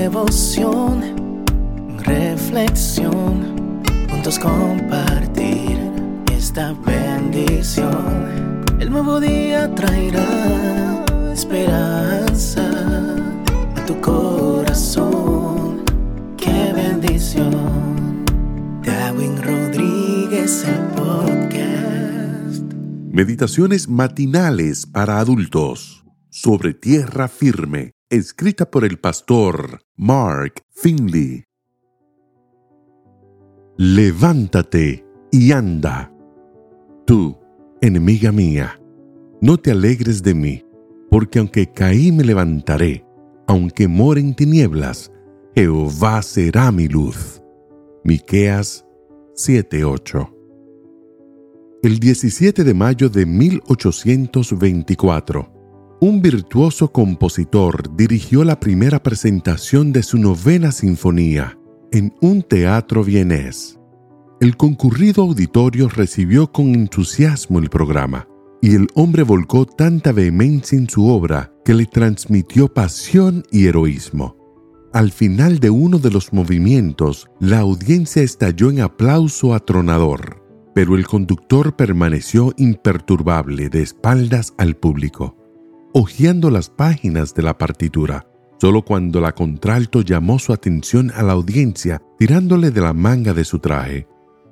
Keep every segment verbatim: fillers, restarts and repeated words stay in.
devoción, reflexión, juntos compartir esta bendición. El nuevo día traerá esperanza a tu corazón. ¡Qué bendición! Darwin Rodríguez, el podcast. Meditaciones matinales para adultos sobre tierra firme, escrita por el pastor Mark Finley. Levántate y anda. Tú, enemiga mía, no te alegres de mí, porque aunque caí me levantaré, aunque more en tinieblas, Jehová será mi luz. Miqueas siete ocho. El diecisiete de mayo de mil ochocientos veinticuatro, un virtuoso compositor dirigió la primera presentación de su novena sinfonía en un teatro vienés. El concurrido auditorio recibió con entusiasmo el programa, y el hombre volcó tanta vehemencia en su obra que le transmitió pasión y heroísmo. Al final de uno de los movimientos, la audiencia estalló en aplauso atronador, pero el conductor permaneció imperturbable de espaldas al público, hojeando las páginas de la partitura. Solo cuando la contralto llamó su atención a la audiencia, tirándole de la manga de su traje.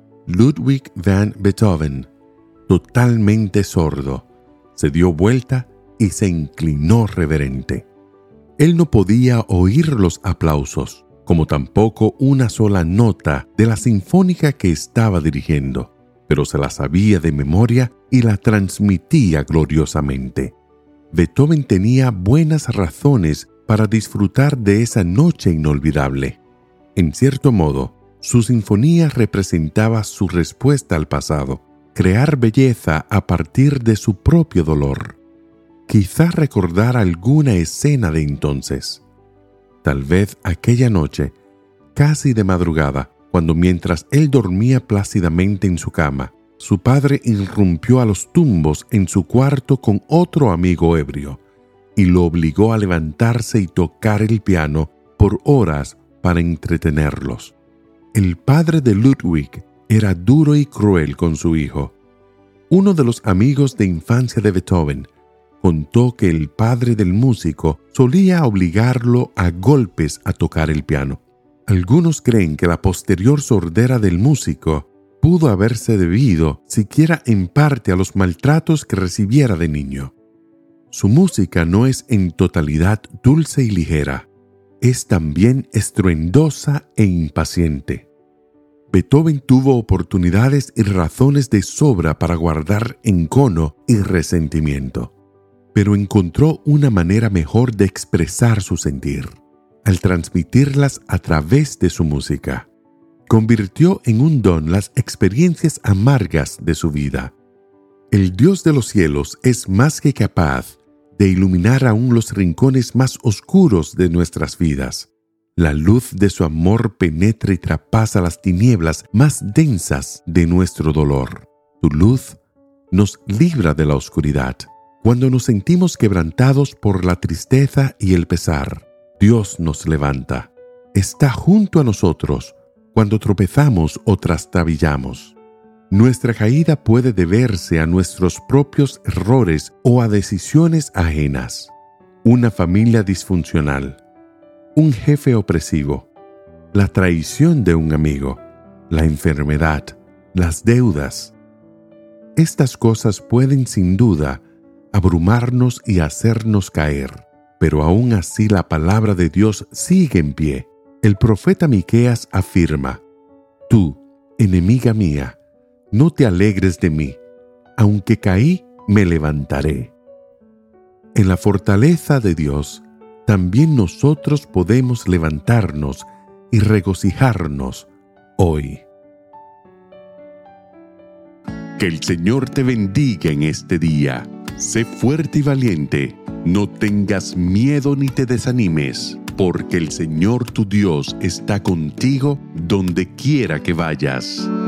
Ludwig van Beethoven, totalmente sordo, se dio vuelta y se inclinó reverente. Él no podía oír los aplausos, como tampoco una sola nota de la sinfónica que estaba dirigiendo, pero se la sabía de memoria y la transmitía gloriosamente. Beethoven tenía buenas razones para disfrutar de esa noche inolvidable. En cierto modo, su sinfonía representaba su respuesta al pasado, crear belleza a partir de su propio dolor. Quizá recordar alguna escena de entonces. Tal vez aquella noche, casi de madrugada, cuando mientras él dormía plácidamente en su cama, su padre irrumpió a los tumbos en su cuarto con otro amigo ebrio y lo obligó a levantarse y tocar el piano por horas para entretenerlos. El padre de Ludwig era duro y cruel con su hijo. Uno de los amigos de infancia de Beethoven contó que el padre del músico solía obligarlo a golpes a tocar el piano. Algunos creen que la posterior sordera del músico pudo haberse debido siquiera en parte a los maltratos que recibiera de niño. Su música no es en totalidad dulce y ligera, es también estruendosa e impaciente. Beethoven tuvo oportunidades y razones de sobra para guardar encono y resentimiento, pero encontró una manera mejor de expresar su sentir, al transmitirlas a través de su música. Convirtió en un don las experiencias amargas de su vida. El Dios de los cielos es más que capaz de iluminar aún los rincones más oscuros de nuestras vidas. La luz de su amor penetra y traspasa las tinieblas más densas de nuestro dolor. Su luz nos libra de la oscuridad. Cuando nos sentimos quebrantados por la tristeza y el pesar, Dios nos levanta. Está junto a nosotros cuando tropezamos o trastabillamos. Nuestra caída puede deberse a nuestros propios errores o a decisiones ajenas. Una familia disfuncional, un jefe opresivo, la traición de un amigo, la enfermedad, las deudas. Estas cosas pueden sin duda abrumarnos y hacernos caer, pero aún así la palabra de Dios sigue en pie. El profeta Miqueas afirma: Tú, enemiga mía, no te alegres de mí, aunque caí, me levantaré. En la fortaleza de Dios, también nosotros podemos levantarnos y regocijarnos hoy. Que el Señor te bendiga en este día. Sé fuerte y valiente. No tengas miedo ni te desanimes, porque el Señor tu Dios está contigo donde quiera que vayas.